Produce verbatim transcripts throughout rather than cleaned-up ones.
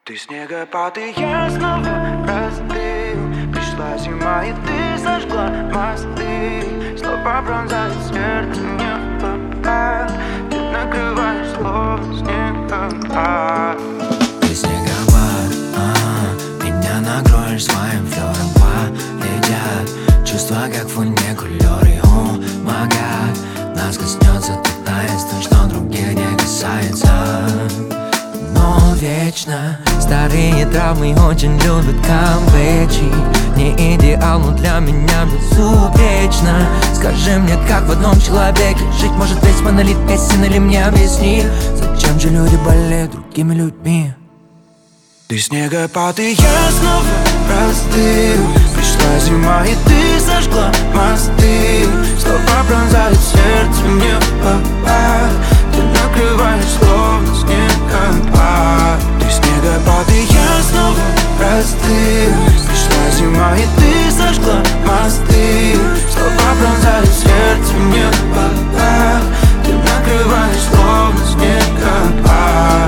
Ты снегопад, и я снова простыл. Пришла зима, и ты сожгла мосты. Слова пронзают сердце, не попад. Ты накрываешь словно снегопад. Ты снегопад, а-а, меня накроешь своим флёром. Полетят чувства, как фуникулёры. О май гад, нас коснется тот таинство, что других не касается. Но вечно старые травмы очень любят камбэчи. Не идеал, но для меня безупречно. Скажи мне, как в одном человеке жить может весь монолит песен, или мне объясни, зачем же люди болеют другими людьми? Ты снегопад, и я снова простыл. Пришла зима, и ты сожгла мосты. Слова пронзают сердце, не попад. Ты накрываешь словно снегопад. Ты снегопад, и я снова простыл. Пришла зима, и ты сожгла мосты. Слова пронзают сердце, не попад. Ты накрываешь словно снегопад.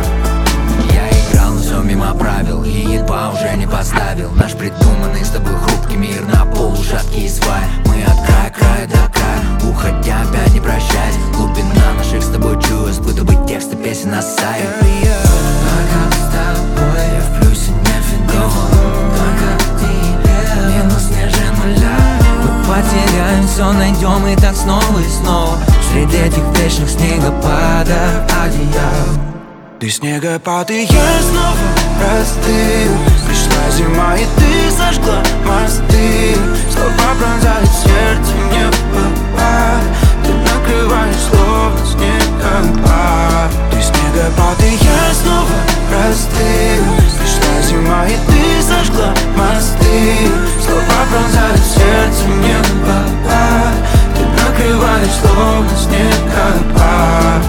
Мимо правил и едва уже не поставил наш придуманный с тобой хрупкий мир на полушаткие сваи. Мы от края края до края, уходя опять не прощаясь. Глубина наших с тобой чувств, будто бы тексты песен на сайте. Только с тобой я в плюсе, не фигово. Только ты минус ниже нуля. Мы потеряем все, найдем и так снова и снова среди этих вечных снегопадов одеял. Ты снегопад, и я снова простыл. Пришла зима, и ты сожгла мосты. Слова пронзают сердце, не попад. Ты накрываешь словно снегопад. Ты снегопад, и я снова простыл. Пришла зима, и ты сожгла мосты. Слова пронзают сердце, не попад. Ты накрываешь словно снегопад.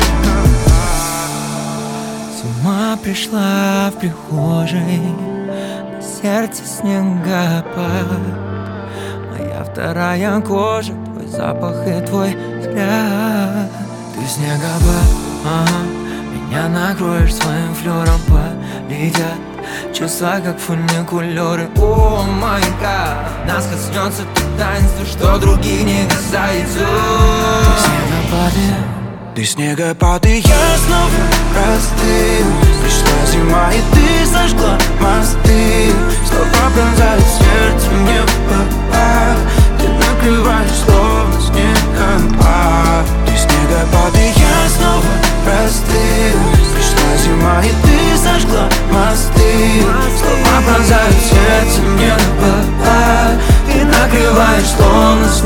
Зима пришла в прихожей, на сердце снегопад. Моя вторая кожа, твой запах и твой взгляд. Ты снегопад, ага, меня накроешь своим флёром. Полетят чувства, как фуникулёры. О май гад, нас коснется то таинство, что других не касается. Ты снегопад, Ты снегопад, и я снова простыл. Пришла зима, и ты сожгла мосты. Слова пронзают сердце, не попад. Ты накрываешь словно снегопад. Ты снегопад, и я снова простыл. Пришла зима, и ты сожгла мосты. Слова пронзают сердце, не попад. Ты накрываешь словно снегопад.